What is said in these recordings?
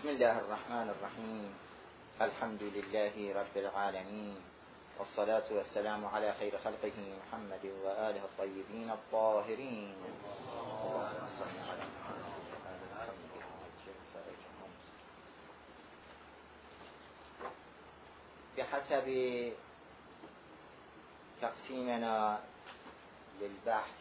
بسم الله الرحمن الرحيم. الحمد لله رب العالمين، والصلاة والسلام على خير خلقه محمد وآله الطيبين الطاهرين. بحسب تقسيمنا للبحث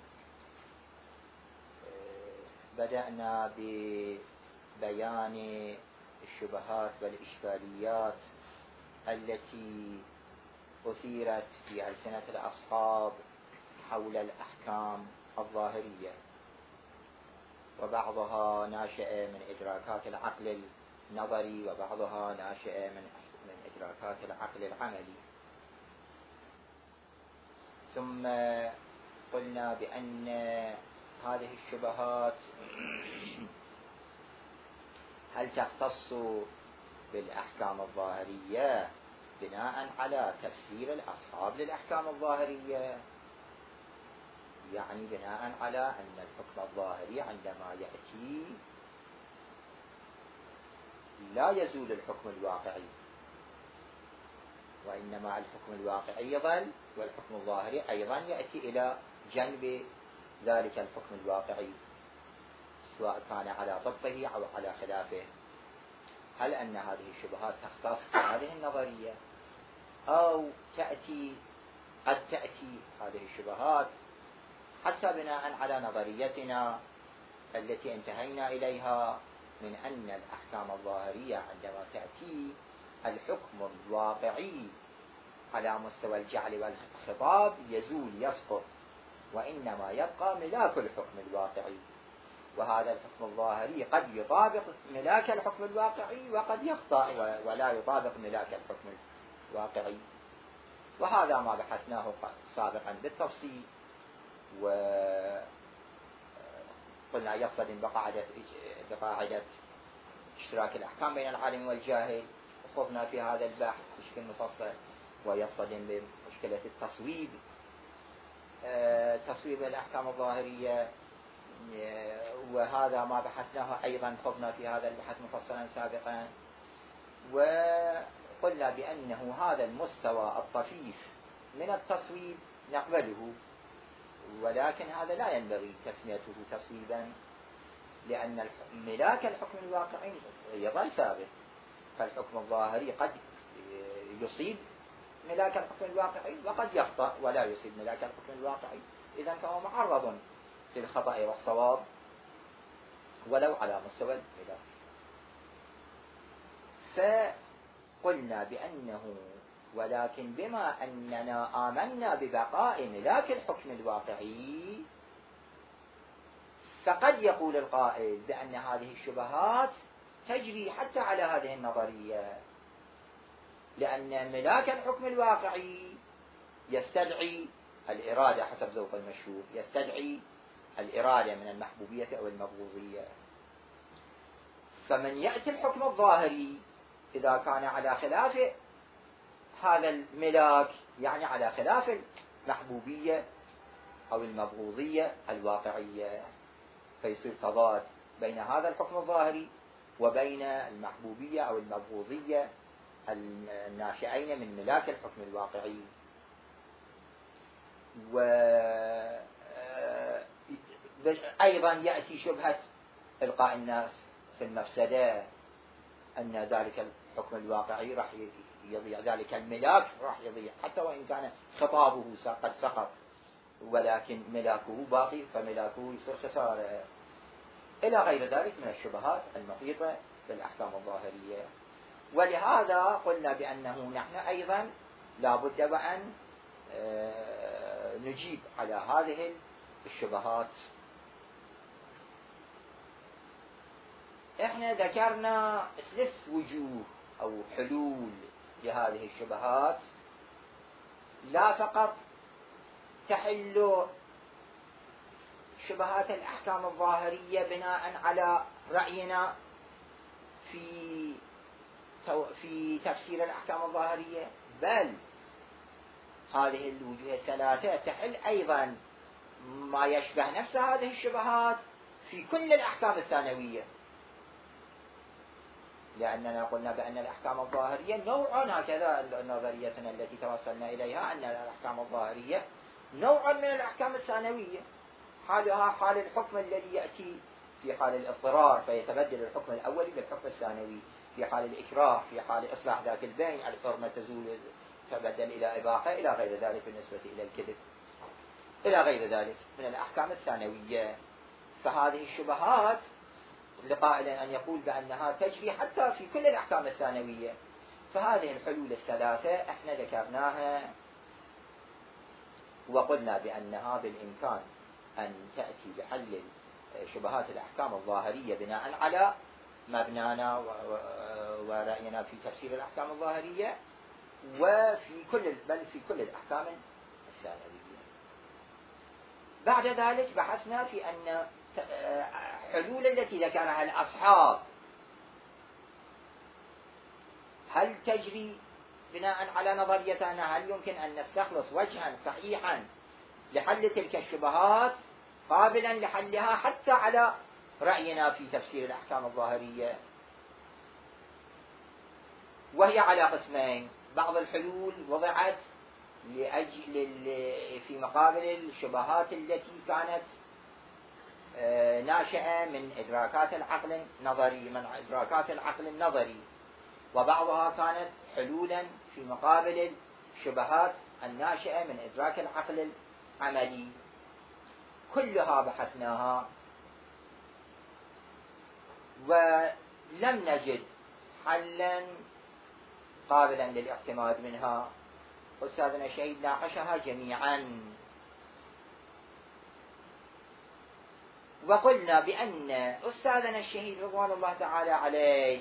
بدأنا ببيان الشبهات والإشكاليات التي أثيرت في ألسنة الأصحاب حول الأحكام الظاهرية، وبعضها ناشئة من إدراكات العقل النظري، وبعضها ناشئة من إدراكات العقل العملي. ثم قلنا بأن هذه الشبهات هل تختص بالأحكام الظاهرية بناء على تفسير الأصحاب للأحكام الظاهرية، يعني بناء على أن الحكم الظاهري عندما يأتي لا يزول الحكم الواقعي، وإنما الحكم الواقعي يظل، والحكم الظاهري أيضا يأتي إلى جنب ذلك الحكم الواقعي سواء كان على ضبطه أو على خلافه. هل أن هذه الشبهات تختص بهذه النظرية، أو قد تأتي هذه الشبهات حتى بناء على نظريتنا التي انتهينا إليها من أن الأحكام الظاهرية عندما تأتي الحكم الواقعي على مستوى الجعل والخطاب يزول يسقط، وإنما يبقى ملاك الحكم الواقعي، وهذا الحكم الظاهري قد يطابق ملاك الحكم الواقعي وقد يخطأ ولا يطابق ملاك الحكم الواقعي. وهذا ما بحثناه سابقا بالتفصيل، وقلنا يصطدم بقاعدة اشتراك الأحكام بين العالم والجاهل، وخفنا في هذا البحث بشكل مفصل، ويصطدم بمشكلة التصويب، تصويب الأحكام الظاهرية، وهذا ما بحثناه أيضا، خفنا في هذا البحث مفصلا سابقا. وقلنا بأنه هذا المستوى الطفيف من التصويب نقبله، ولكن هذا لا ينبغي تسميته تصويبا، لأن ملاك الحكم الواقعي يظل ثابت، فالحكم الظاهري قد يصيب ملاك الحكم الواقعي وقد يخطأ ولا يصيب ملاك الحكم الواقعي، إذن فهو معرض للخطأ والصواب ولو على مستوى الملاك. فقلنا بأنه ولكن بما أننا آمنا ببقاء ملاك الحكم الواقعي، فقد يقول القائل بأن هذه الشبهات تجري حتى على هذه النظرية، لأن ملاك الحكم الواقعي يستدعي الإرادة حسب ذوق المشهور، يستدعي الإرادة من المحبوبية أو المبغوضية. فمن يأتي الحكم الظاهري إذا كان على خلاف هذا الملاك، يعني على خلاف المحبوبية أو المبغوضية الواقعية، فيصير تضاد بين هذا الحكم الظاهري وبين المحبوبية أو المبغوضية الناشئين من ملاك الحكم الواقعي. وأيضا يأتي شبهة إلقاء الناس في المفسدة، أن ذلك الحكم الواقعي راح يضيع، ذلك الملاك راح يضيع حتى وإن كان خطابه قد سقط، ولكن ملاكه باقي، فملاكه يصير خسارة، إلى غير ذلك من الشبهات المحيطة بالأحكام الظاهرية. ولهذا قلنا بأنه نحن أيضا لا بد وأن نجيب على هذه الشبهات. احنا ذكرنا 3 وجوه أو حلول لهذه الشبهات، لا فقط تحل شبهات الأحكام الظاهرية بناء على رأينا في تفسير الأحكام الظاهرية، بل هذه الوجوه الثلاثة تحل أيضا ما يشبه نفس هذه الشبهات في كل الأحكام الثانوية. لأننا قلنا بأن الأحكام الظاهرية نوع، هكذا نظريتنا التي توصلنا إليها، أن الأحكام الظاهرية نوع من الأحكام الثانوية، حالها حال الحكم الذي يأتي في حال الاضطرار فيتبدل الحكم الأولي بالحكم الثانوي، في حال الإكراه، في حال إصلاح ذات البين الحرمة تزول تبدل إلى إباحة، إلى غير ذلك بالنسبة إلى الكذب، إلى غير ذلك من الأحكام الثانوية. فهذه الشبهات لقائل أن يقول بأنها تجري حتى في كل الأحكام الثانوية. فهذه الحلول الثلاثة احنا ذكرناها وقلنا بأنها بالإمكان أن تأتي بحل شبهات الأحكام الظاهرية بناء على مبنانا ورأينا في تفسير الأحكام الظاهرية، وفي كل الأحكام الثانوية. بعد ذلك بحثنا في أن حلول التي ذكرها الأصحاب هل تجري بناء على نظريتنا، هل يمكن أن نستخلص وجها صحيحا لحل تلك الشبهات قابلا لحلها حتى على رأينا في تفسير الأحكام الظاهرية. وهي على قسمين، بعض الحلول وضعت في مقابل الشبهات التي كانت ناشئة من إدراكات العقل النظري، وبعضها كانت حلولا في مقابل الشبهات الناشئة من إدراك العقل العملي. كلها بحثناها ولم نجد حلا قابلا للاعتماد منها. أستاذنا الشهيد ناقشها جميعا، وقلنا بأن أستاذنا الشهيد رضوان الله تعالى عليه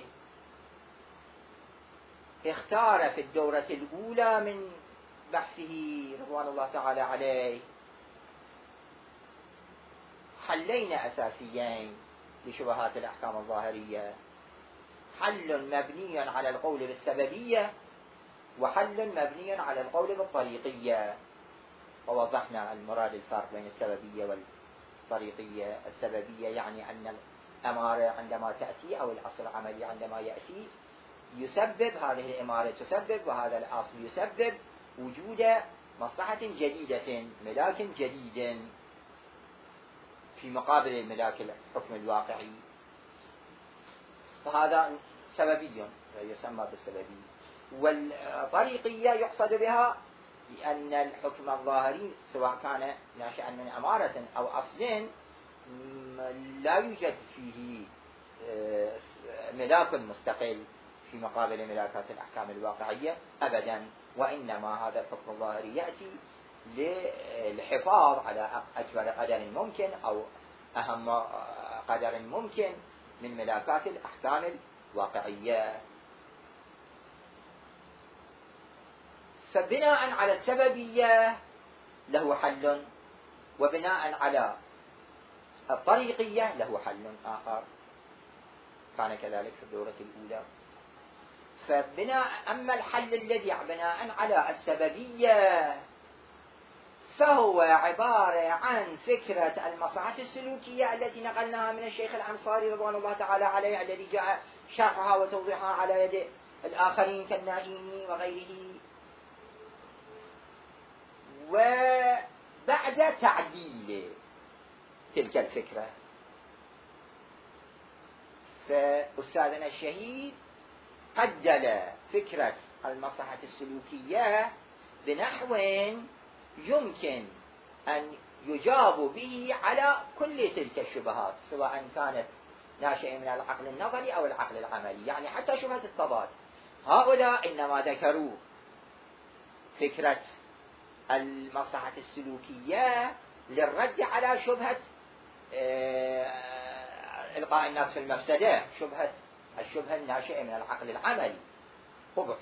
اختار في الدورة الأولى من بحثه رضوان الله تعالى عليه حلين أساسيين لشبهات الأحكام الظاهرية، حل مبني على القول بالسببية، وحل مبني على القول بالطريقية. ووضحنا المراد الفرق بين السببية والطريقية. السببية يعني أن الأمارة عندما تأتي أو الأصل العملي عندما يأتي يسبب، هذه الإمارة تسبب وهذا الأصل يسبب وجود مصلحة جديدة، ملاك جديد في مقابل الملاك الحكم الواقعي، فهذا سببي يسمى بالسببي. والطريقية يقصد بها لأن الحكم الظاهري سواء كان ناشئا من أمارة أو أصل لا يوجد فيه ملاك مستقل في مقابل ملاكات الأحكام الواقعية أبدا، وإنما هذا الحكم الظاهري يأتي للحفاظ على أكبر قدر ممكن أو أهم قدر ممكن من ملاكات الأحكام الواقعية. فبناء على السببية له حل، وبناء على الطريقية له حل آخر، كان كذلك في الدورة الأولى. أما الحل الذي بناء على السببية فهو عبارة عن فكرة المصلحة السلوكية التي نقلناها من الشيخ الأنصاري رضوان الله تعالى عليه، الذي جاء شرحها وتوضيحها على يد الآخرين كالنائمي وغيره. وبعد تعديل تلك الفكرة فأستاذنا الشهيد عدل فكرة المصلحة السلوكية بنحو يمكن أن يجاب به على كل تلك الشبهات سواء كانت ناشئة من العقل النظري أو العقل العملي، يعني حتى شبهة التضاد. هؤلاء إنما ذكروا فكرة المصلحة السلوكية للرد على شبهة إلقاء الناس في المفسدة، الشبهة الناشئة من العقل العملي قبح.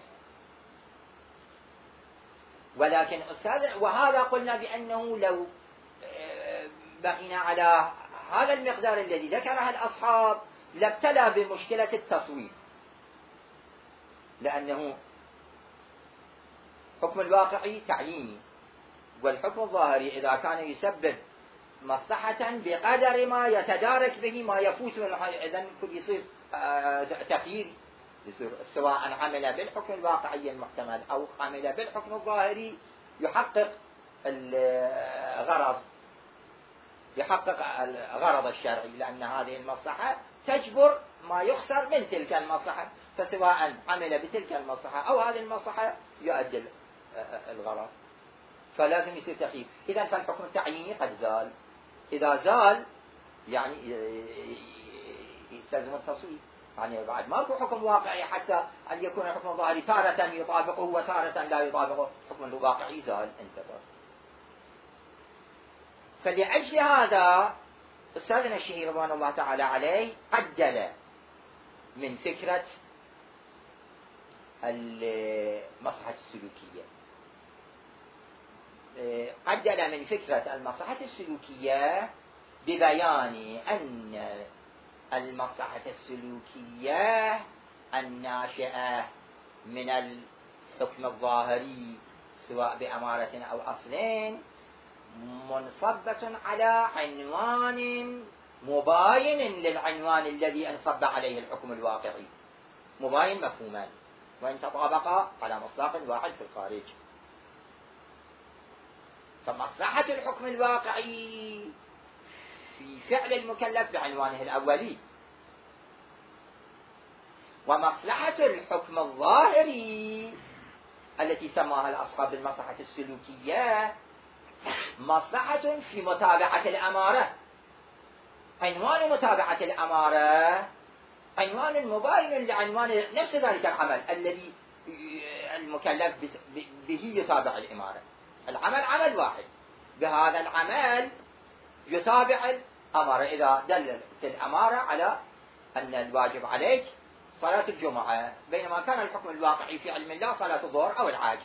ولكن وهذا قلنا بأنه لو بقينا على هذا المقدار الذي ذكره الأصحاب لابتلى بمشكلة التصويب، لأنه حكم الواقعي تعييني، والحكم الظاهري إذا كان يسبب مصلحة بقدر ما يتدارك به ما يفوت منه، إذن كل يصير تخيير سواء عمل بالحكم الواقعي المحتمل أو عمل بالحكم الظاهري يحقق الغرض، يحقق الغرض الشرعي، لأن هذه المصلحة تجبر ما يخسر من تلك المصلحة، فسواء عمل بتلك المصلحة أو هذه المصلحة يؤدي الغرض، فلازم يصير تخيير. إذا فالحكم التعييني قد زال، إذا زال يعني يستلزم التصويب، يعني بعد ماكو حكم واقعي حتى أن يكون الحكم الظاهري تارة يطابقه وتارة لا يطابقه، الحكم الواقعي زال انتظر. فلأجل هذا أستاذنا الشهير رضوان الله تعالى عليه عدل من فكرة المصلحة السلوكية، عدل من فكرة المصلحة السلوكية ببيان أن المصلحة السلوكية الناشئة من الحكم الظاهري سواء بأمارة أو أصلين منصبة على عنوان مباين للعنوان الذي انصب عليه الحكم الواقعي، مباين مفهوما وإن تطابقا على مصداق واحد في الخارج. فمصلحة الحكم الواقعي في فعل المكلف بعنوانه الأولي، ومصلحة الحكم الظاهري التي سماها الأصحاب بالمصلحة السلوكية مصلحة في متابعة الأمارة. عنوان متابعة الأمارة عنوان مباين لعنوان نفس ذلك العمل الذي المكلف به يتابع الأمارة. العمل عمل واحد، بهذا العمل يتابع الأمارة. إذا دلت الأمارة على أن الواجب عليك صلاة الجمعة، بينما كان الحكم الواقعي في علم الله صلاة الظهر أو العاجز،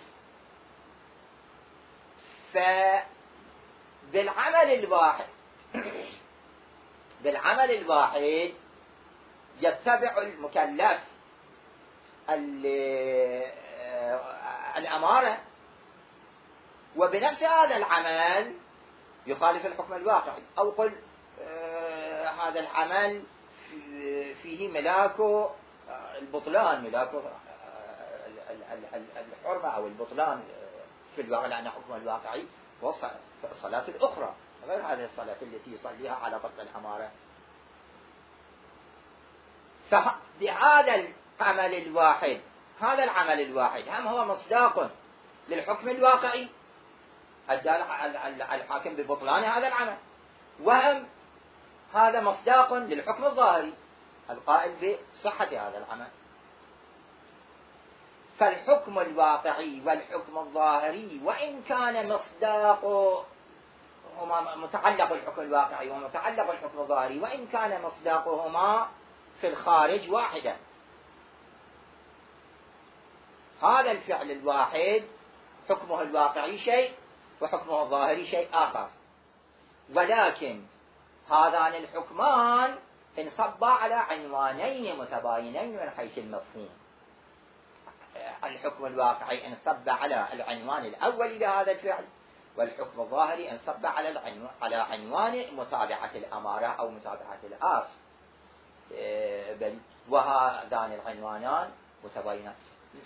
بالعمل الواحد يتبع المكلف الأمارة، وبنفس هذا العمل يخالف الحكم الواقعي، أو قل هذا العمل فيه ملاك البطلان، ملاك الحرمة أو البطلان في الواقع، لأن حكم الواقعي هو الصلاة الأخرى غير هذه الصلاة التي يصليها على طبق الأمارة. فبهذا العمل الواحد، هذا العمل الواحد هم هو مصداق للحكم الواقعي الدال على الحاكم ببطلان هذا العمل، وهم هذا مصداق للحكم الظاهري القائل بصحة هذا العمل. فالحكم الواقعي والحكم الظاهري وإن كان مصداقهما متعلق الحكم الواقعي ومتعلق الحكم الظاهري، وإن كان مصداقهما في الخارج واحدا، هذا الفعل الواحد حكمه الواقعي شيء وحكمه الظاهري شيء آخر، ولكن هذان الحكمان انصبا على عنوانين متباينين من حيث المفهوم. الحكم الواقعي انصب على العنوان الأول لهذا الفعل، والحكم الظاهري انصب على عنوان متابعة الأمارة أو متابعة الآصل، وهذان العنوانان متباينان.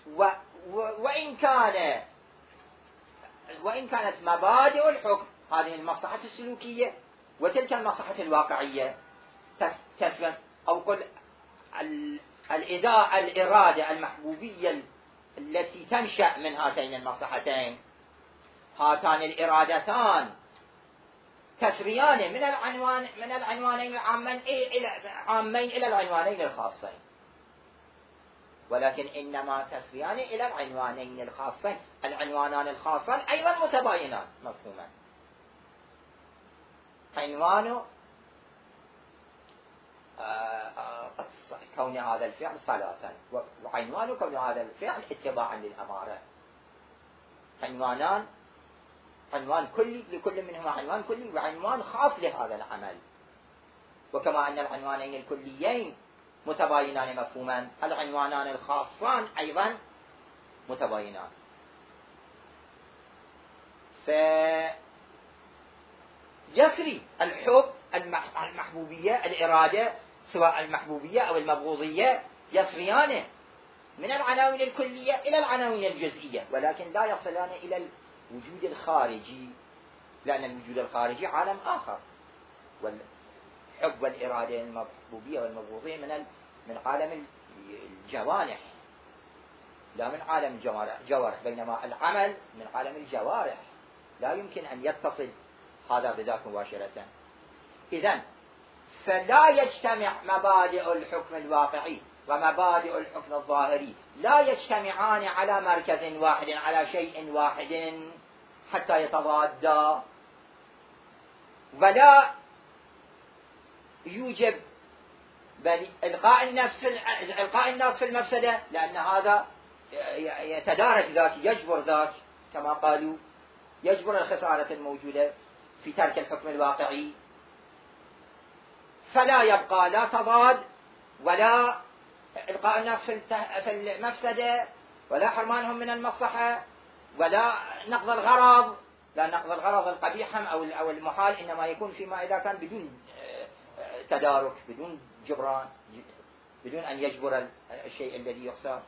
وإن كانت مبادئ الحكم هذه المصلحة السلوكية وتلك المصلحة الواقعية تسلم، أو قل الإرادة المحبوبية التي تنشأ من هاتين المصلحتين، هاتان الإرادتان تسريان من العنوانين العامين إلى العنوانين الخاصين، ولكن إنما تسريان إلى العنوانين الخاصين. العنوانان الخاصان أيضا متباينان مفهوما، عنوان كون هذا الفعل صلاة، وعنوان كون هذا الفعل اتباعا للأمارة. عنوان كلي لكل منهما عنوان كلي وعنوان خاص لهذا العمل، وكما أن العنوانين الكليين متباينان مفهوما، العنوانان الخاصان أيضا متباينان. فيسري الحب المحبوبية الإرادة سواء المحبوبية أو المبغوضية يسريان من العناوين الكلية إلى العناوين الجزئية، ولكن لا يصلان إلى الوجود الخارجي، لأن الوجود الخارجي عالم آخر، والحب والإرادة المحبوبية والمبغوضية من عالم الجوانح، لا من عالم الجوارح، بينما العمل من عالم الجوارح، لا يمكن أن يتصل هذا بذاك مباشرة. إذن فلا يجتمع مبادئ الحكم الواقعي ومبادئ الحكم الظاهري، لا يجتمعان على مركز واحد، على شيء واحد حتى يتضادا، ولا يوجب إلقاء الناس في المفسدة، لأن هذا يتدارك ذاك، يجبر ذاك، كما قالوا يجبر الخسارة الموجودة في ترك الحكم الواقعي، فلا يبقى لا تضاد ولا إلقاء الناس في المفسدة، ولا حرمانهم من المصلحة، ولا نقض الغرض، لا نقض الغرض القبيح أو المحال إنما يكون فيما إذا كان بدون تدارك، بدون جبران، بدون أن يجبر الشيء الذي يخسر.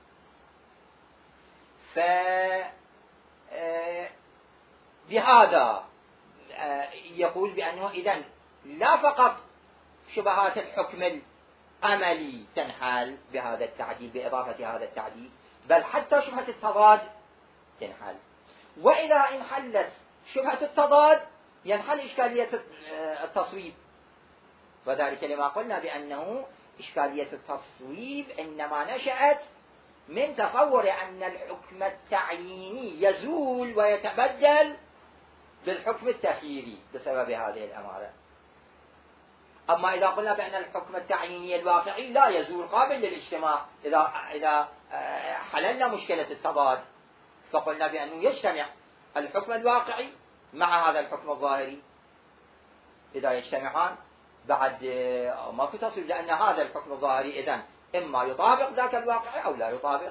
بهذا يقول بأنه إذن لا فقط شبهات الحكم العملي تنحل بهذا التعديل، بإضافة هذا التعديل، بل حتى شبهة التضاد تنحل. وإذا انحلت شبهة التضاد ينحل إشكالية التصويب، وذلك لما قلنا بأنه إشكالية التصويب إنما نشأت من تصور أن الحكم التعييني يزول ويتبدل بالحكم التخييري بسبب هذه الأمارة. أما إذا قلنا بأن الحكم التعييني الواقعي لا يزول، قابل للاجتماع، إذا حللنا مشكلة التضاد فقلنا بأنه يجتمع الحكم الواقعي مع هذا الحكم الظاهري، إذا يجتمعان بعد ما في تصويب، لأن هذا الحكم الظاهري إذن إما يطابق ذاك الواقع أو لا يطابق،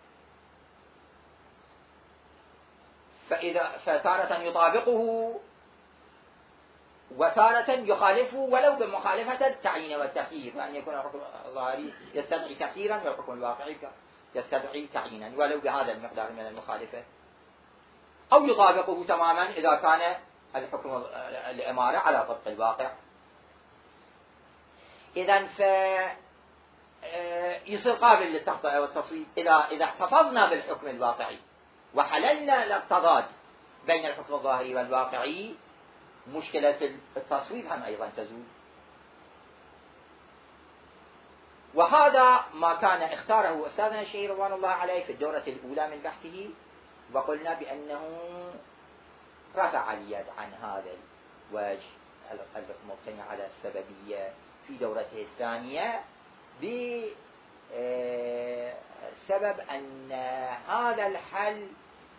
فتارة يطابقه وتارة يخالفه، ولو بمخالفة التعيين والتخيير، وأن يكون الحكم الظاهري يستدعي تخييرا والحكم الواقعي يستدعي تعيينا ولو بهذا المقدار من المخالفة، أو يطابقه تماما إذا كان الحكم الإمارة على طبق الواقع. إذن يصير قابل للتخطئة والتصويب إذا احتفظنا بالحكم الواقعي وحللنا التضاد بين الحكم الظاهري والواقعي، مشكلة التصويب هم أيضا تزول. وهذا ما كان اختاره أستاذنا الشيخ رضوان الله عليه في الدورة الأولى من بحثه، وقلنا بأنه رفع اليد عن هذا الوجه المبتني على السببية في دورته الثانية بسبب أن هذا الحل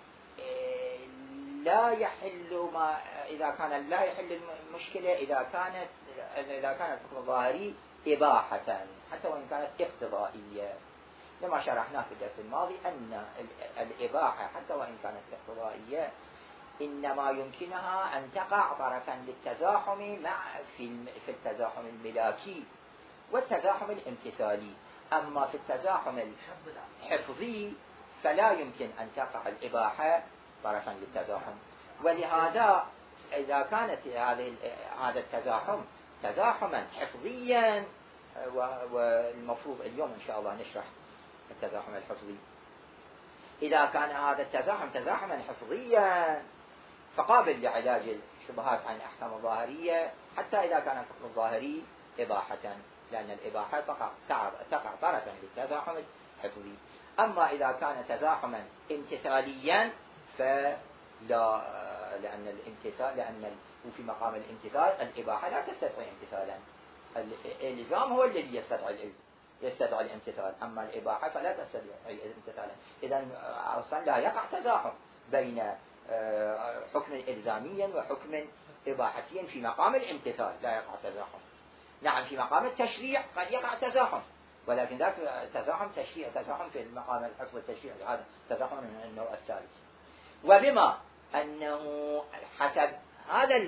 لا يحل إذا كان لا يحل المشكلة إذا كان الحكم الظاهري إباحة حتى وإن كانت اقتضائية، لما شرحنا في الدرس الماضي أن الإباحة حتى وإن كانت اقتضائية إنما يمكنها أن تقع طرفا للتزاحم في التزاحم الملاكي والتزاحم الامتثالي، أما في التزاحم الحفظي فلا يمكن أن تقع الإباحة طرفا للتزاحم. ولهذا إذا كانت هذا التزاحم تزاحما حفظيا، والمفروض اليوم إن شاء الله نشرح التزاحم الحفظي، إذا كان هذا التزاحم تزاحما حفظيا فقابل لعلاج الشبهات عن الأحكام الظاهرية حتى إذا كان الحكم الظاهري إباحة، لأن الإباحة تقع طرفا للتزاحم الحفظي. أما إذا كان تزاحما امتثاليا فلا، لأن وفي مقام الامتثال الإباحة لا تستدعي امتثالا، الإلزام هو الذي يستدعي الامتثال، أما الإباحة فلا تستدعي امتثالا. إذن أصلا لا يقع تزاحم بين حكم إلزاميا وحكم إباحتيا في مقام الامتثال، لا يقع تزاحم. نعم في مقام التشريع قد يقع تزاحم، ولكن ذاك تزاحم تشريع، تزاحم في مقام الحفظ والتشريع، هذا تزاحم من النوع الثالث. وبما أنه حسب هذا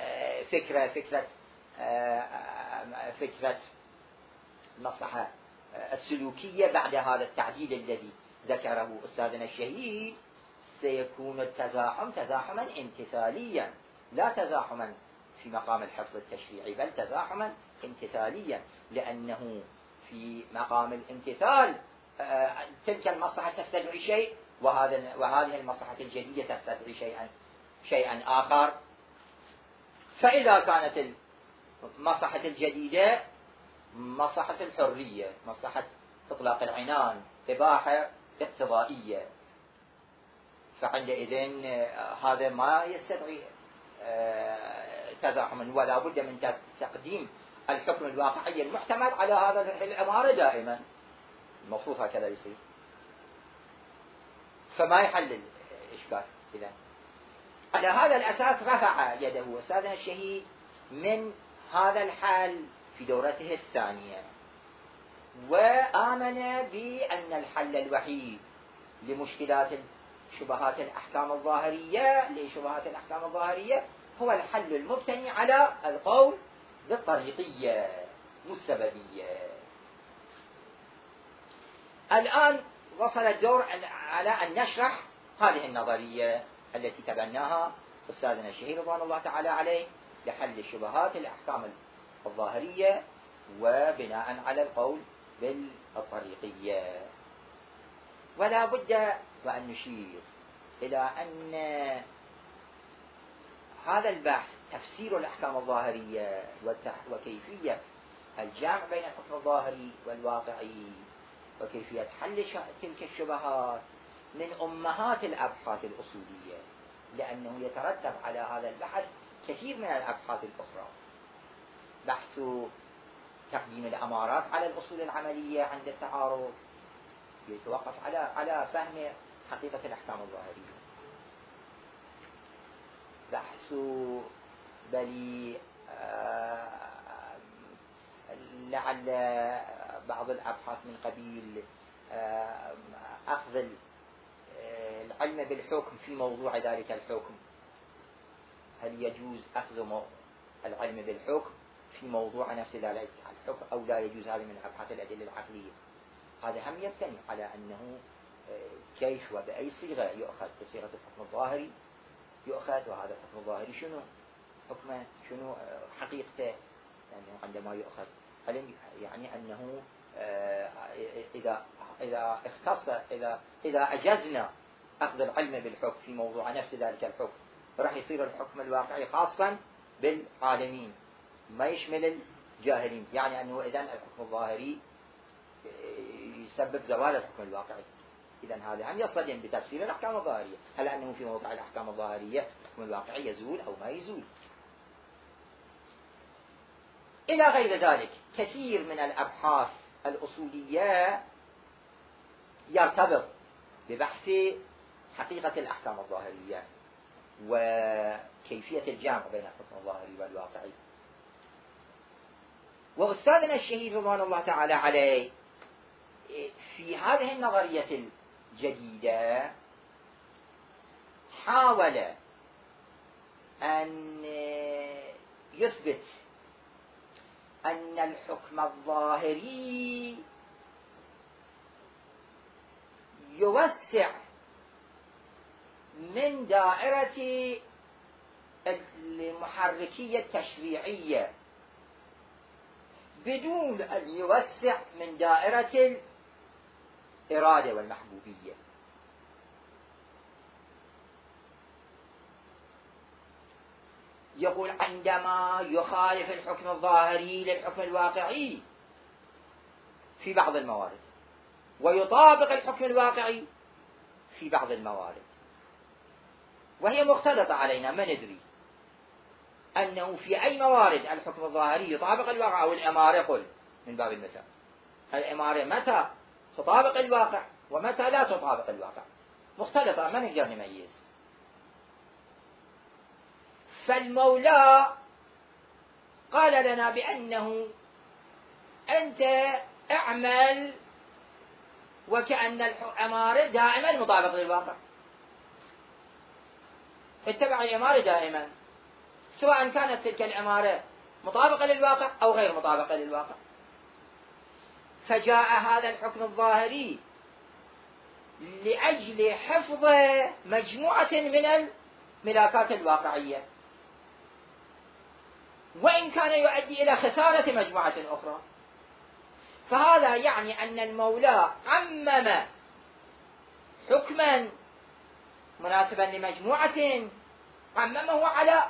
فكرة المصلحة السلوكية بعد هذا التعديل الذي ذكره أستاذنا الشهيد سيكون التزاحم تزاحما امتثاليا، لا تزاحما في مقام الحفظ التشريعي، بل تزاحما امتثاليا، لأنه في مقام الامتثال تلك المصلحة تستدعي شيء، وهذه المصلحة الجديدة تستدعي شيئا آخر. فإذا كانت المصلحة الجديدة مصلحة الحرية، مصلحة إطلاق العنان، إباحة اقتضائية، فعندئذ هذا ما يستدعي تزاحما، ولا بد من تقديم الحكم الواقعي المحتمل على هذا الأمارة دائما، المفروض هكذا يصير، فما يحل الإشكال. إذن على هذا الأساس رفع يده أستاذنا الشهيد من هذا الحل في دورته الثانية، وآمن بأن الحل الوحيد لمشكلات شبهات الأحكام الظاهرية هو الحل المبتني على القول بالطريقية والسببية. الآن وصل الدور على أن نشرح هذه النظرية التي تبناها أستاذنا الشهيد رضوان الله تعالى عليه لحل شبهات الأحكام الظاهرية وبناء على القول بالطريقية. ولا بد وأن نشير إلى أن هذا البحث تفسير الأحكام الظاهرية وكيفية الجمع بين الحكم الظاهري والواقعي وكيفية حل تلك الشبهات من أمهات الأبحاث الأصولية، لأنه يترتب على هذا البحث كثير من الأبحاث الأخرى. بحث تقديم الأمارات على الأصول العملية عند التعارض يتوقف على فهم حقيقة الأحكام الظاهرية. بحث بل لعل بعض الأبحاث من قبيل أخذ العلم بالحكم في موضوع ذلك الحكم، هل يجوز أخذ العلم بالحكم في موضوع نفس ذلك الحكم أو لا يجوز؟ هذه من أبحاث الأدلة العقلية. هذا هم يبتني على أنه كيف وبأي صيغة يؤخذ، بصيغة الحكم الظاهري يؤخذ، وهذا الحكم الظاهري شنو حكمه، شنو حقيقته، لأنه عندما يؤخذ علم يعني أنه إذا أجزنا أخذ العلم بالحكم في موضوع نفس ذلك الحكم راح يصير الحكم الواقعي خاصا بالعالمين ما يشمل الجاهلين، يعني أنه إذن الحكم الظاهري يسبب زوال الحكم الواقعي. إذن هذا هم يصطدم بتفسير الأحكام الظاهرية، هل أنه في موضوع الأحكام الظاهرية الحكم الواقعي يزول أو ما يزول، إلى غير ذلك. كثير من الأبحاث الأصولية يرتبط ببحث حقيقة الأحكام الظاهرية وكيفية الجمع بين الحكم الظاهري والواقعي. وأستاذنا الشهيد رضوان الله تعالى عليه في هذه النظرية الجديدة حاول أن يثبت أن الحكم الظاهري يوسع من دائرة المحركية التشريعية بدون أن يوسع من دائرة الإرادة والمحبوبية. يقول عندما يخالف الحكم الظاهري للحكم الواقعي في بعض الموارد ويطابق الحكم الواقعي في بعض الموارد، وهي مختلطة علينا، ما ندري أنه في أي موارد الحكم الظاهري يطابق الواقع أو الأمارة. قل من باب المثال الأمارة متى تطابق الواقع ومتى لا تطابق الواقع، مختلطة ما نقدر نميز. فالمولى قال لنا بأنه أنت اعمل وكأن الأمارة دائما مطابقة للواقع، اتبع الأمارة دائما سواء كانت تلك الأمارة مطابقة للواقع أو غير مطابقة للواقع. فجاء هذا الحكم الظاهري لأجل حفظ مجموعة من الملاكات الواقعية، وإن كان يؤدي إلى خسارة مجموعة أخرى. فهذا يعني أن المولى عمم حكما مناسبا لمجموعة، عممه على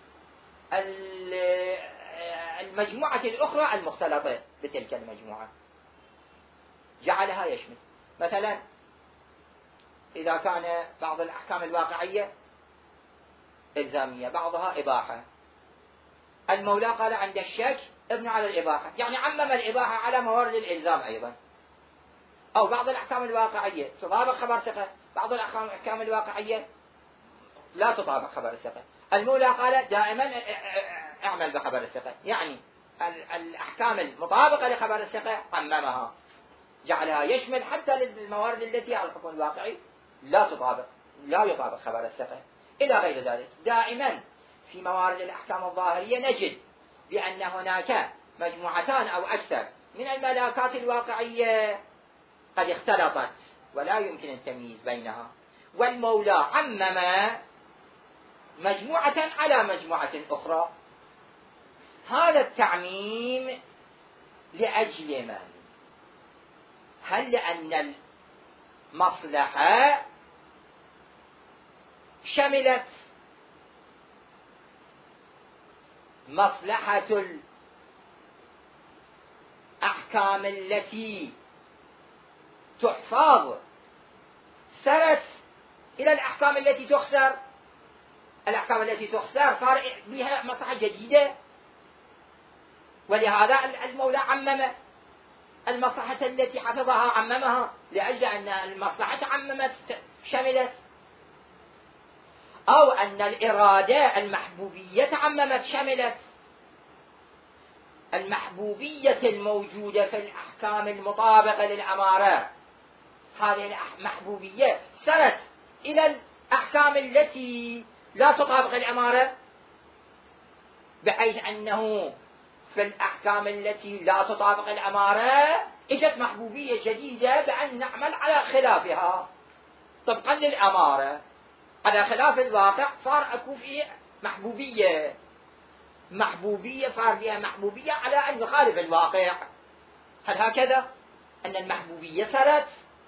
المجموعة الأخرى المختلطة بتلك المجموعة، جعلها يشمل. مثلا إذا كان بعض الأحكام الواقعية إلزامية، بعضها إباحة، المولى قال عند الشك ابنوا على الإباحة، يعني عمم الإباحة على موارد الإلزام أيضا. أو بعض الأحكام الواقعية تطابق خبر ثقة، بعض الأحكام الواقعية لا تطابق خبر الثقة، المولى قال دائما اعمل بخبر الثقة، يعني الأحكام المطابقة لخبر الثقة عممها، جعلها يشمل حتى الموارد التي على الحكم الواقعي لا يطابق خبر الثقة إلى غير ذلك. دائما في موارد الأحكام الظاهرية نجد بأن هناك مجموعتان أو أكثر من الملاكات الواقعية قد اختلطت ولا يمكن التمييز بينها، والمولى عمم مجموعة على مجموعة أخرى. هذا التعميم لأجل من؟ هل لأن المصلحة شملت مصلحة الأحكام التي تحفظ سرت إلى الأحكام التي تخسر؟ الأحكام التي تخسر صار بها مصلحة جديدة، ولهذا المولى عمم المصلحة التي حفظها، عممها لأجل أن المصلحة عممت شملت. أو أن الإرادة المحبوبية عممت شملت. المحبوبية الموجودة في الأحكام المطابقة للأمارة، هذه المحبوبية سرت إلى الأحكام التي لا تطابق الأمارة، بحيث أنه في الأحكام التي لا تطابق الأمارة اجت محبوبية جديدة بأن نعمل على خلافها طبقا للأمارة، على خلاف الواقع صار أكو فيه محبوبية صار بها محبوبية على أن يخالف الواقع. هل هكذا أن المحبوبية سرت؟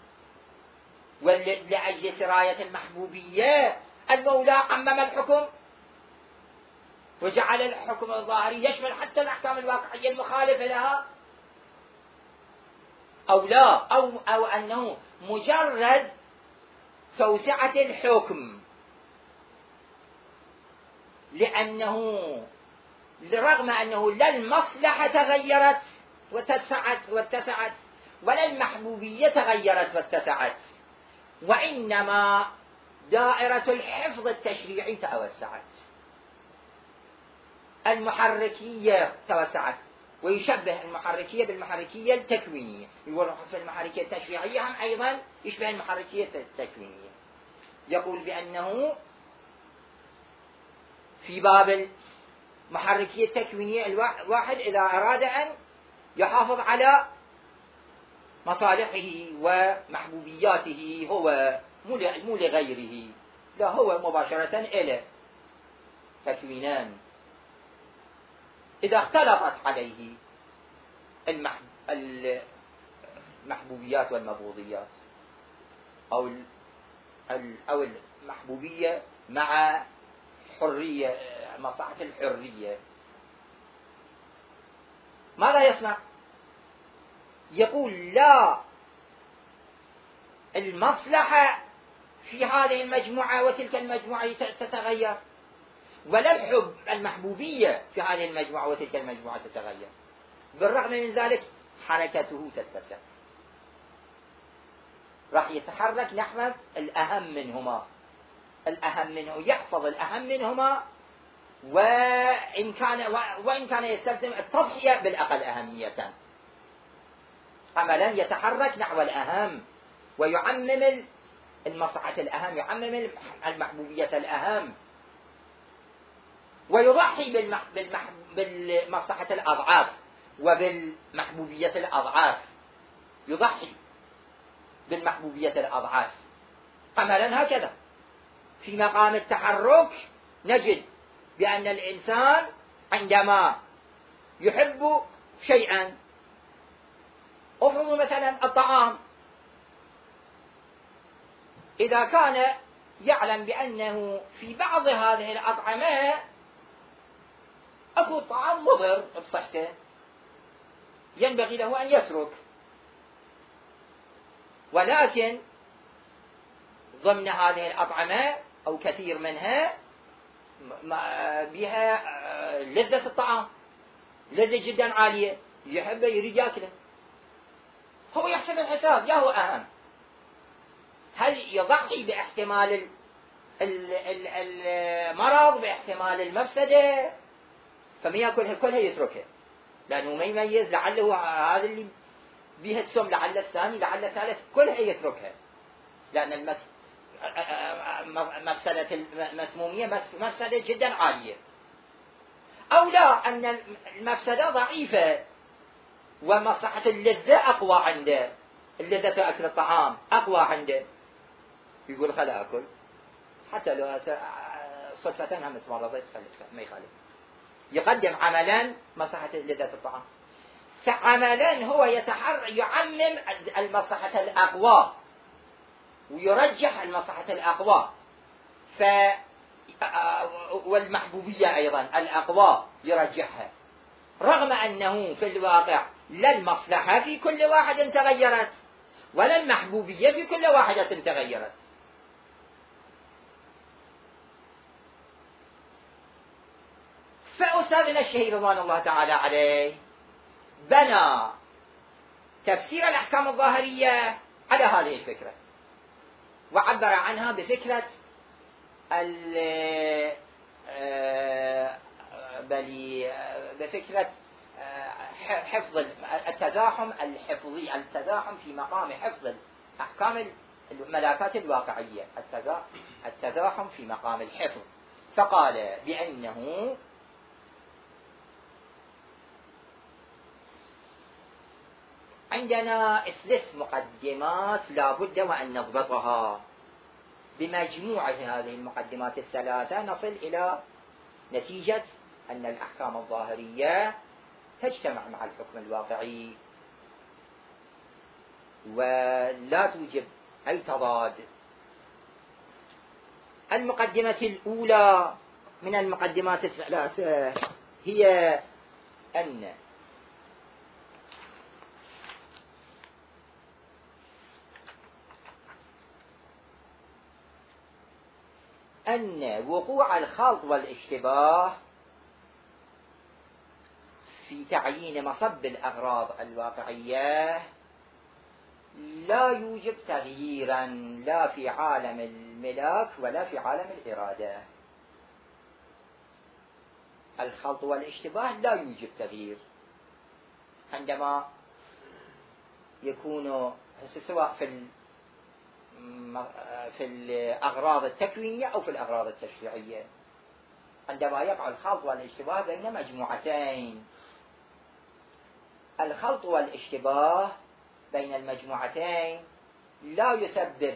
ولأجل سراية المحبوبية المولى عمم الحكم وجعل الحكم الظاهري يشمل حتى الأحكام الواقعية المخالفة لها، أو لا، أو أنه مجرد توسعة الحكم، لأنه رغم أنه لا المصلحة تغيرت واتسعت ولا المحبوبية تغيرت واتسعت، وإنما دائرة الحفظ التشريعي توسعت، المحركية توسعت. ويشبه المحركية بالمحركية التكوينية، يقول في المحركية التشريعية هم أيضا يشبه المحركية التكوينية. يقول بأنه في باب المحركية التكوينية الواحد إذا أراد أن يحافظ على مصالحه ومحبوبياته هو مو لغيره، لا، هو مباشرة إلى تكوينان إذا اختلطت عليه المحبوبيات والمبغوضيات، أو المحبوبية مع حرية، مصلحة الحرية، ماذا يصنع؟ يقول لا، المصلحة في هذه المجموعة وتلك المجموعة تتغير، ولا المحبوبية في هذه المجموعة وتلك المجموعة تتغير، بالرغم من ذلك حركته تتسع، راح يتحرك نحو الأهم منهما، يحفظ الأهم منهما، وإن كان يستلزم التضحية بالأقل أهمية، عملا يتحرك نحو الأهم ويعمم المصلحة الأهم، يعمم المحبوبية الأهم، ويضحي بالمصلحة الأضعاف وبالمحبوبية الأضعاف، يضحي بالمحبوبية الأضعاف. عملا هكذا في مقام التحرك نجد بأن الإنسان عندما يحب شيئا، افرضوا مثلا الطعام، إذا كان يعلم بأنه في بعض هذه الأطعمة أكو طعام مضر بصحته، ينبغي له أن يترك، ولكن ضمن هذه الأطعمة أو كثير منها بها لذة الطعام، لذة جدا عالية، يحبه يريد يأكله، هو يحسب الحساب، يا هو أهم، هل يضحي باحتمال المرض، باحتمال المفسدة، فما يأكلها كلها يتركها، لأنه ما يميز، لعله هذا اللي بها السم، لعل الثاني، لعل الثالث، كلها يتركها، لأن مفسدة المسمومية مفسدة جدا عالية. أو لا، أن المفسدة ضعيفة ومصلحة اللذة أقوى عنده، اللذة أكل الطعام أقوى عنده، يقول خلا أكل حتى لو صدفة هم تمرضت ما يخالف، يقدم عملا مصلحة لذة الطعام، فعملا هو يعمم المصلحة الأقوى ويرجح المصلحة الأقوى، والمحبوبية أيضا الأقوى يرجحها، رغم أنه في الواقع لا المصلحة في كل واحد تغيرت ولا المحبوبية في كل واحدة تغيرت. فأستاذنا الشهير رضوان الله تعالى عليه بنى تفسير الأحكام الظاهرية على هذه الفكرة، وعبر عنها بفكرة حفظ التزاحم الحفظي، التزاحم في مقام حفظ أحكام الملاكات الواقعية، التزاحم في مقام الحفظ، فقال بأنه عندنا 3 مقدمات لا بد وأن نضبطها، بمجموعة هذه المقدمات الثلاثة نصل إلى نتيجة أن الأحكام الظاهرية تجتمع مع الحكم الواقعي ولا توجب أي تضاد. المقدمة الأولى من المقدمات الثلاثة هي أن وقوع الخلط والاشتباه في تعيين مصب الأغراض الواقعية لا يوجب تغييرا لا في عالم الملاك ولا في عالم الإرادة. الخلط والاشتباه لا يوجب تغيير عندما يكون سواء في الأغراض التكوينية أو في الأغراض التشريعية، عندما يقع الخلط والاشتباه بين مجموعتين. الخلط والاشتباه بين المجموعتين لا يسبب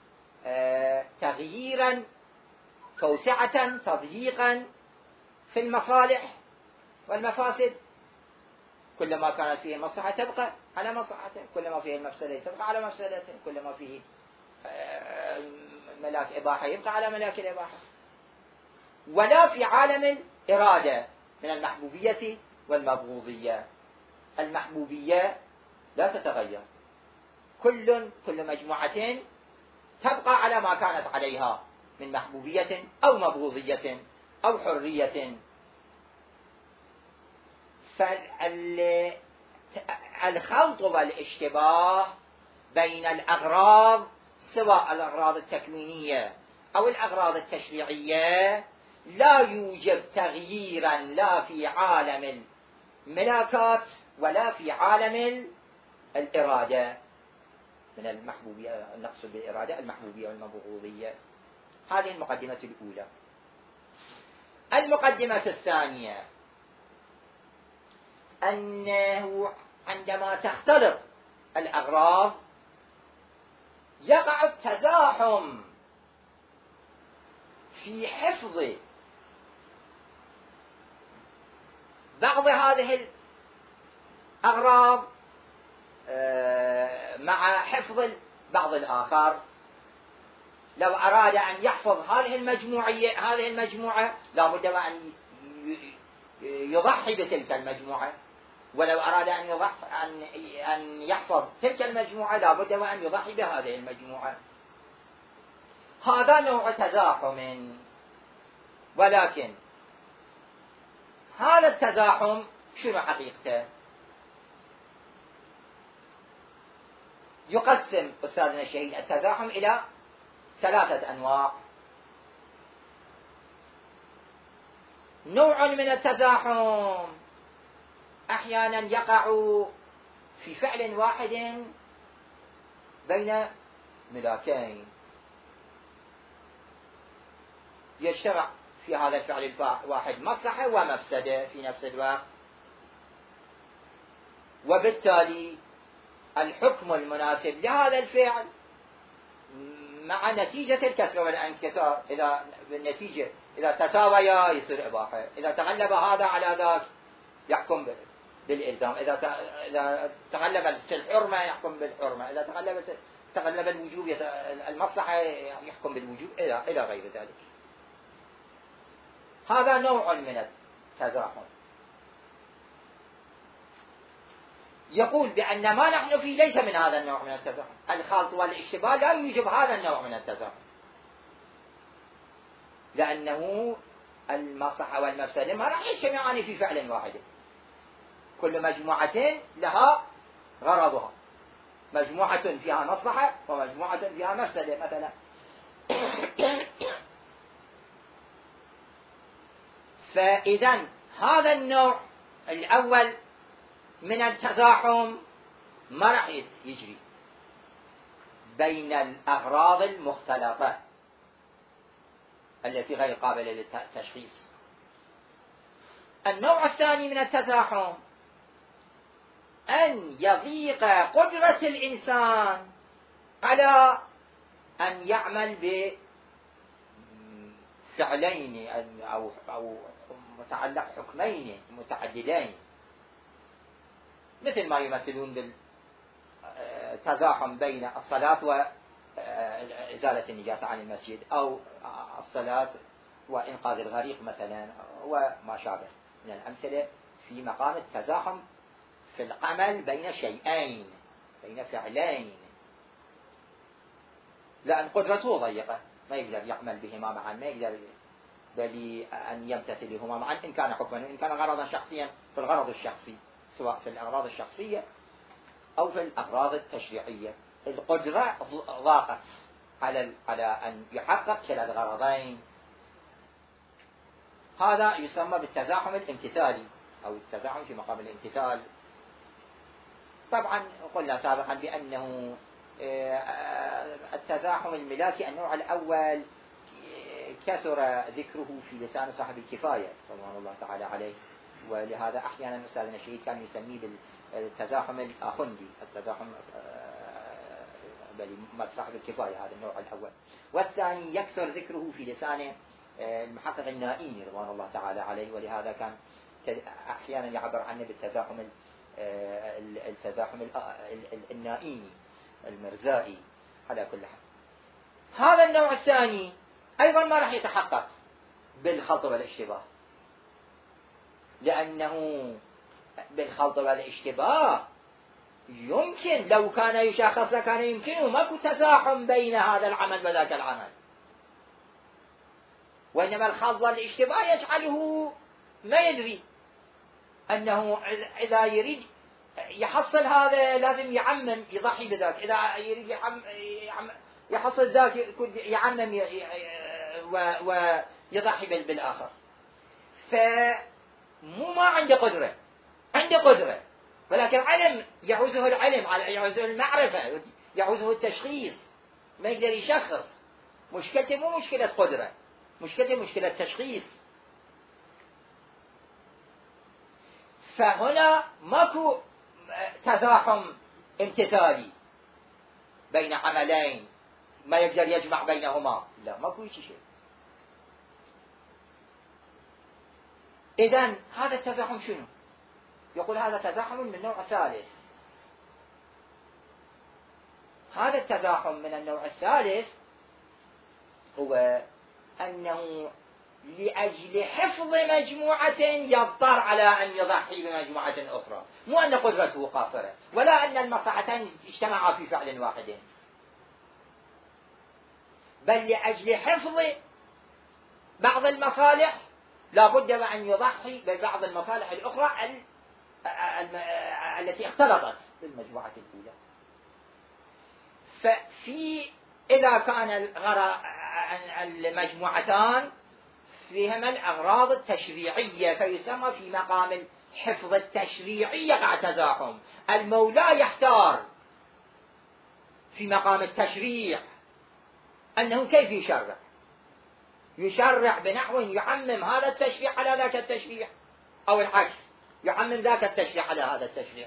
تغييرا، توسعة، تضييقا في المصالح والمفاسد، كلما كانت فيه المصلحة تبقى على مصلحته، كلما فيه المفسدة تبقى على مفسدته، كلما فيه ملاك إباحة يبقى على ملاك الإباحة. ولا في عالم الإرادة من المحبوبية والمبغوضية، المحبوبية لا تتغير، كل مجموعة تبقى على ما كانت عليها من محبوبية أو مبغوضية أو حرية. فالخلط والاشتباه بين الأغراض سواء الأغراض التكوينية أو الأغراض التشريعية لا يوجب تغييرا لا في عالم الملاكات ولا في عالم الإرادة من المحبوبية، نقصد بالإرادة المحبوبية والمبغوضية. هذه المقدمة الأولى. المقدمة الثانية أنه عندما تختلط الأغراض يقع التزاحم في حفظ بعض هذه الأغراض مع حفظ بعض الآخر. لو أراد أن يحفظ هذه المجموعة لا بد وأن يضحي بتلك المجموعة، ولو أراد أن يحفظ تلك المجموعة لا بد وأن يضحي بهذه المجموعة. هذا نوع تزاحم. ولكن هذا التزاحم شنو حقيقته؟ يقسم أستاذنا الشهيد التزاحم إلى 3 أنواع. نوع من التزاحم أحيانا يقع في فعل واحد بين ملاكين، يجتمع في هذا الفعل الواحد مصلحة ومفسدة في نفس الوقت، وبالتالي الحكم المناسب لهذا الفعل مع نتيجة الكسر والانكسار إذا تساويا يصير إباحة، إذا تغلب هذا على ذاك يحكم بالإلزام، إذا تغلب الحرمة يحكم بالحرمة، إذا تغلب الوجوب المصلحة يحكم بالوجوب إلى غير ذلك. هذا نوع من التزاحم. يقول بأن ما نحن فيه ليس من هذا النوع من التزاحم. الخلط والاشتباه لا يوجب هذا النوع من التزاحم، لأنه المصلحة والمفسدة ما راح يجتمعان في فعل واحد. كل مجموعة لها غرضها، مجموعة فيها مصلحة ومجموعة فيها مفسدة مثلا. فإذا هذا النوع الأول من التزاحم ما راح يجري بين الأغراض المختلطة التي غير قابلة للتشخيص. النوع الثاني من التزاحم أن يضيق قدرة الإنسان على أن يعمل بفعلين أو متعلق حكمين متعددين، مثل ما يمثلون بالتزاحم بين الصلاة وإزالة النجاسة عن المسجد، أو الصلاة وإنقاذ الغريق مثلا، وما شابه من الأمثلة في مقام التزاحم في العمل بين شيئين، بين فعلين، لأن قدرته ضيقة ما يقدر يعمل بهما معا، ما يقدر بل أن يمتثلهما معا، إن كان حكما وإن كان غرضا شخصيا في الغرض الشخصي، سواء في الأغراض الشخصية أو في الأغراض التشريعية. القدرة ضاقت على أن يحقق كلا الغرضين. هذا يسمى بالتزاحم الامتثالي أو التزاحم في مقام الامتثال. طبعا قلنا سابقا بأنه التزاحم الملاكي النوع الأول كثر ذكره في لسان صاحب الكفاية رضوان الله تعالى عليه، ولهذا أحيانا أستاذنا الشهيد كان يسميه بالتزاحم الآخندي، التزاحم صاحب الكفاية، هذا النوع الأول. والثاني يكثر ذكره في لسان المحقق النائيني رضوان الله تعالى عليه، ولهذا كان أحيانا يعبر عنه بالتزاحم النائيني المرزائي. على كل حال هذا النوع الثاني أيضا ما راح يتحقق بالخلط والاشتباه، لأنه بالخلط والاشتباه يمكن لو كان يشخص لكان يمكنه ماكو تزاحم بين هذا العمل وذاك العمل، وإنما الخلط والاشتباه يجعله ما يدري أنه إذا يريد يحصل هذا لازم يعمم يضحي بذاك، إذا يريد يحصل ذاك يعمم ويضحي بالآخر. فمو ما عنده قدرة، عنده قدرة ولكن علم يعوزه العلم، يعوزه المعرفة، يعوزه التشخيص، ما يقدر يشخص. مشكلته مو مشكلة قدرة، مشكلته مشكلة تشخيص. فهنا ماكو تزاحم امتثالي بين عملين ما يقدر يجمع بينهما، لا ماكو شيء. إذن هذا التزاحم شنو؟ يقول هذا تزاحم من نوع ثالث. هذا التزاحم من النوع الثالث هو أنه لأجل حفظ مجموعة يضطر على أن يضحي بمجموعة أخرى، مو أن قدرته قاصرة، ولا أن المصلحتين اجتمعا في فعل واحد، بل لأجل حفظ بعض المصالح لا بد وأن يضحي ببعض المصالح الأخرى التي اختلطت بالمجموعة الأولى. إذا كان المجموعتان فيهما الأغراض التشريعية فيسمى في مقام الحفظ التشريعي يقع تزاحم. المولى يحتار في مقام التشريع أنه كيف يشرع بنحو يعمم هذا التشريع على ذاك التشريع، أو العكس يعمم ذاك التشريع على هذا التشريع.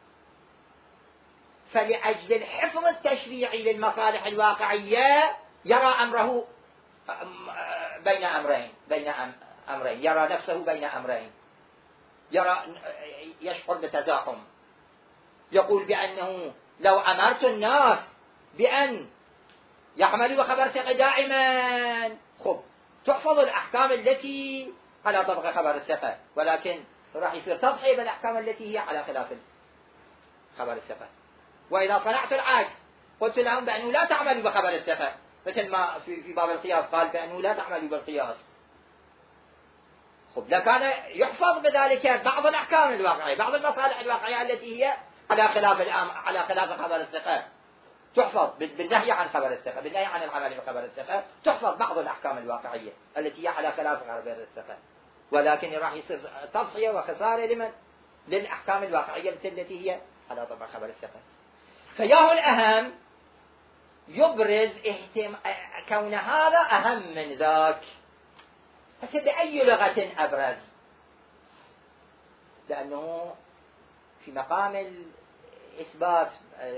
فلأجل الحفظ التشريعي للمصالح الواقعية يرى أمره بين أمرين، يرى نفسه بين أمرين، يشعر بتزاحم. يقول بأنه لو أمرت الناس بأن يعملوا خبر ثقة دائما، تحفظ الأحكام التي على طبق خبر الثقة، ولكن راح يصير تضحية بالأحكام التي هي على خلاف خبر الثقة. وإذا صنعت العكس قلت لهم بأنه لا تعملوا بخبر الثقة، مثل ما في باب القياس قال بأنه لا تعملوا بالقياس، لكان يحفظ بذلك بعض الأحكام الواقعية، بعض المصالح الواقعية التي هي على خلاف خبر الثقة، تحفظ بالنهي عن خبر الثقة، بالنهي عن العمل بخبر الثقة، تحفظ بعض الأحكام الواقعية التي هي على خلاف خبر الثقة، ولكن راح يصير تضحية وخسارة لمن؟ للأحكام الواقعية التي هي على طبق خبر الثقة. فياه الأهم يبرز كون هذا أهم من ذاك. هسه بأي لغة أبرز؟ لأنه في مقام الإثبات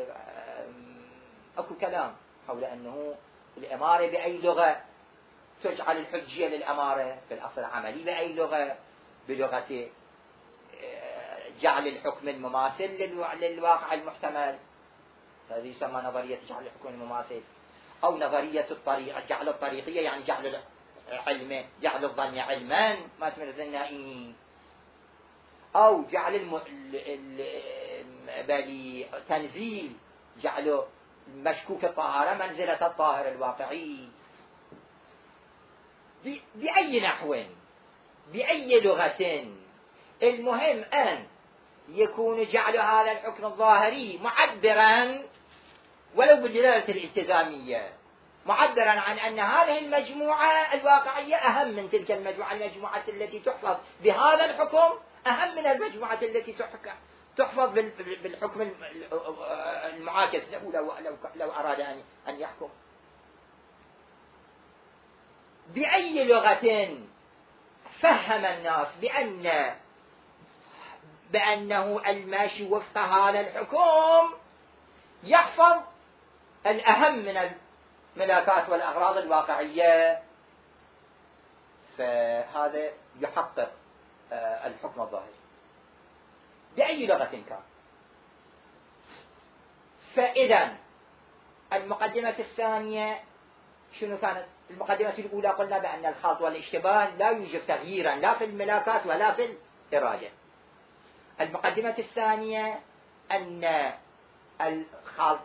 أكو كلام حول أنه الإمارة بأي لغة تجعل الحجية للأمارة، في الأصل عملي بأي لغة، بلغة جعل الحكم المماثل للواقع المحتمل، هذه يسمى نظرية جعل الحكم المماثل، أو نظرية جعل الطريقية، يعني جعل العلم، جعل الظن علما ما تمر النائين، أو جعل تنزيل، جعل مشكوك الطهارة منزلة الطاهر الواقعي. بأي نحو، بأي لغة، المهم أن يكون جعل هذا الحكم الظاهري معبرا ولو بالدلالة الالتزامية، معبرا عن أن هذه المجموعة الواقعية أهم من تلك المجموعة التي تحفظ بهذا الحكم أهم من المجموعة التي تحفظ بالحكم المعاكس له لو أراد أن يحكم. بأي لغة فهم الناس بأنه الماشي وفق هذا الحكم يحفظ الأهم من الملاكات والأغراض الواقعية، فهذا يحقق الحكم الظاهري بأي لغة كان. فإذا المقدمة الثانية شنو كانت؟ المقدمة الأولى قلنا بأن الخلط والاشتباه لا يوجد تغييرا لا في الملاكات ولا في الإرادة. المقدمة الثانية أن الخلط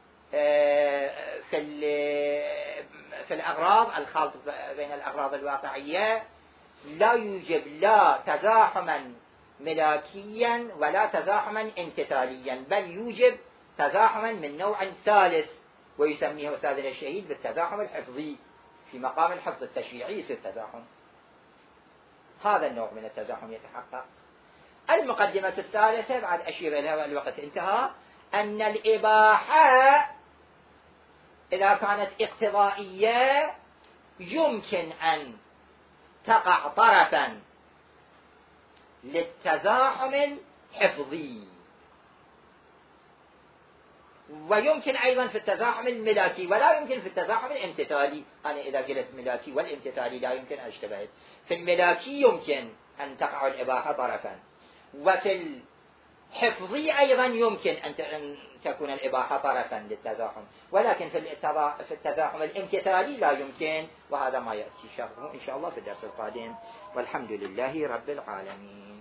في الأغراض، الخلط بين الأغراض الواقعية لا يوجب لا تزاحما ملاكيا ولا تزاحما امتثاليا، بل يوجب تزاحما من نوع ثالث ويسميه أستاذنا الشهيد بالتزاحم الحفظي، في مقام الحفظ التشريعي يصير تزاحم، هذا النوع من التزاحم يتحقق. المقدمة الثالثة بعد أشير إليها والوقت انتهى، أن الإباحة إذا كانت اقتضائية يمكن أن تقع طرفا للتزاحم الحفظي، ويمكن أيضا في التزاحم الملاكي ولا يمكن في التزاحم الامتثالي. أنا إذا قلت ملاكي والامتثالي لا يمكن أن أشتبه. في الملاكي يمكن أن تقع الإباحة طرفا، وفي الحفظي أيضا يمكن أن تكون الإباحة طرفا للتزاحم، ولكن في التزاحم الامتثالي لا يمكن، وهذا ما يأتي شرحه إن شاء الله في الدرس القادم، والحمد لله رب العالمين.